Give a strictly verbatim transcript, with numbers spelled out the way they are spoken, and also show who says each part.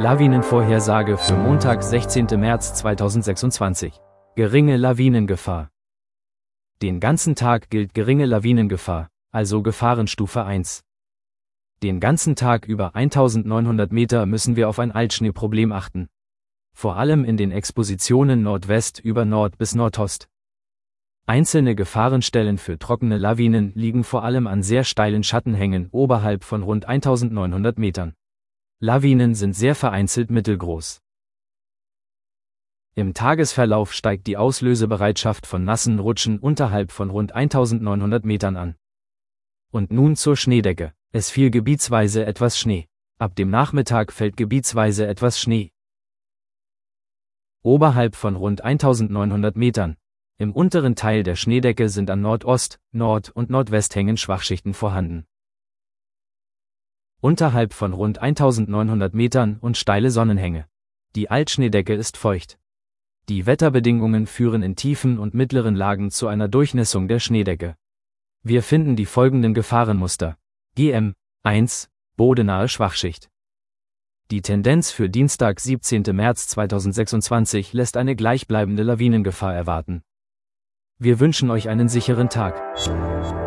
Speaker 1: Lawinenvorhersage für Montag, sechzehnten März zweitausendsechsundzwanzig. Geringe Lawinengefahr. Den ganzen Tag gilt geringe Lawinengefahr, also Gefahrenstufe eins. Den ganzen Tag über eintausendneunhundert Meter müssen wir auf ein Altschneeproblem achten. Vor allem in den Expositionen Nordwest über Nord bis Nordost. Einzelne Gefahrenstellen für trockene Lawinen liegen vor allem an sehr steilen Schattenhängen oberhalb von rund eintausendneunhundert Metern. Lawinen sind sehr vereinzelt mittelgroß. Im Tagesverlauf steigt die Auslösebereitschaft von nassen Rutschen unterhalb von rund eintausendneunhundert Metern an. Und nun zur Schneedecke. Es fiel gebietsweise etwas Schnee. Ab dem Nachmittag fällt gebietsweise etwas Schnee. Oberhalb von rund eintausendneunhundert Metern. Im unteren Teil der Schneedecke sind an Nordost-, Nord- und Nordwesthängen Schwachschichten vorhanden. Unterhalb von rund eintausendneunhundert Metern und steile Sonnenhänge. Die Altschneedecke ist feucht. Die Wetterbedingungen führen in tiefen und mittleren Lagen zu einer Durchnässung der Schneedecke. Wir finden die folgenden Gefahrenmuster. G M eins, bodenahe Schwachschicht. Die Tendenz für Dienstag, siebzehnten März zweitausendsechsundzwanzig lässt eine gleichbleibende Lawinengefahr erwarten. Wir wünschen euch einen sicheren Tag.